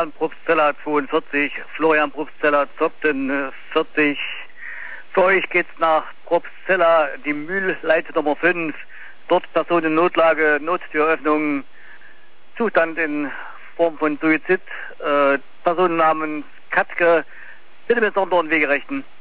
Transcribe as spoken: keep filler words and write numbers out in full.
Florian Probstzeller zweiundvierzig, Florian Probstzeller Zopten vierzig. Für euch geht's nach Probstzeller, die Mühlleite Nummer fünf. Dort Personennotlage, Nottüröffnung, Zustand in Form von Suizid, äh, Personennamen Katke. Bitte mit Sondern Wege rechten.